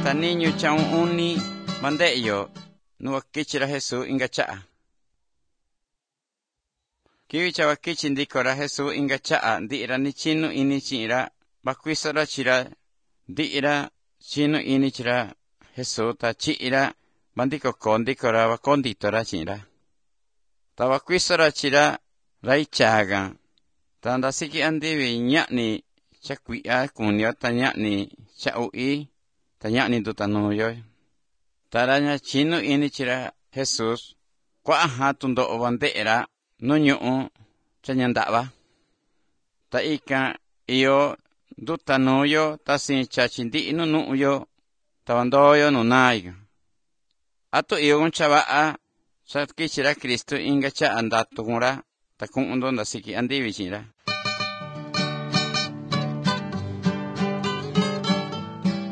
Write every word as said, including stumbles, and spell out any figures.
ta niñu cha'un uni mande'yo nuwa kichira Jesús inga cha'a. Kiwi chawa kichi ndikora Jesús inga cha'a ndi'ira ni chinu ini chi'ira bakwisora chira ndi'ira chinu ini chira Jesús ta chi'ira bandiko kondikora bakonditora chi'ira. Ta bakwisora chira raichaga ta ndasiki andivi ña'ni chakui'a kunio ta ña'ni cha'u'i ta ña'ni ndutanuyo. Taraña chinu ini chira Jesús kuaja tundo'o bande'era nuñu'u chanyanda'va. Ta ika iyo ndutanuyo ta sin chachindi'i nunu'yo ta bandoyo nunaiga. Atu iyo un chava'a cha kichira Kristu inga cha'a ndatukura ta ku'undo ndasiki andivi chira.